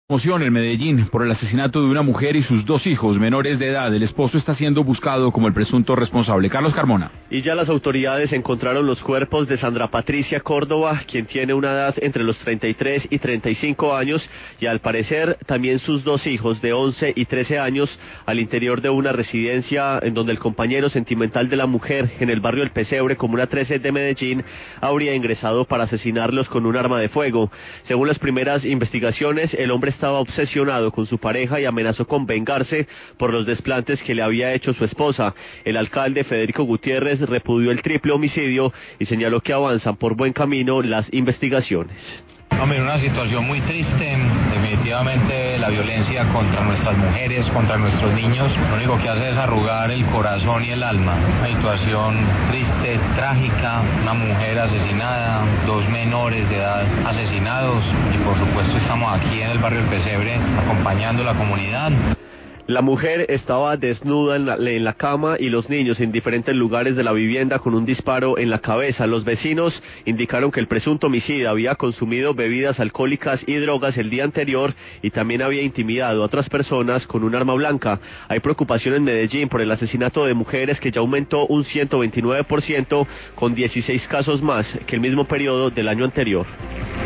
Conmoción en Medellín por el asesinato de una mujer y sus dos hijos menores de edad. El esposo está siendo buscado como el presunto responsable. Carlos Carmona. Y ya las autoridades encontraron los cuerpos de Sandra Patricia Córdoba, quien tiene una edad entre los 33 y 35 años, y al parecer también sus dos hijos de 11 y 13 años, al interior de una residencia en donde el compañero sentimental de la mujer, en el barrio El Pesebre, comuna 13 de Medellín, habría ingresado para asesinarlos con un arma de fuego. Según las primeras investigaciones, el hombre estaba obsesionado con su pareja y amenazó con vengarse por los desplantes que le había hecho su esposa. El alcalde Federico Gutiérrez repudió el triple homicidio y señaló que avanzan por buen camino las investigaciones. Hombre, una situación muy triste, definitivamente la violencia contra nuestras mujeres, contra nuestros niños, lo único que hace es arrugar el corazón y el alma. Una situación triste, trágica, una mujer asesinada, dos menores de edad asesinados y por supuesto estamos aquí en el barrio El Pesebre acompañando a la comunidad. La mujer estaba desnuda en la cama y los niños en diferentes lugares de la vivienda con un disparo en la cabeza. Los vecinos indicaron que el presunto homicida había consumido bebidas alcohólicas y drogas el día anterior y también había intimidado a otras personas con un arma blanca. Hay preocupación en Medellín por el asesinato de mujeres que ya aumentó un 129%, con 16 casos más que el mismo periodo del año anterior.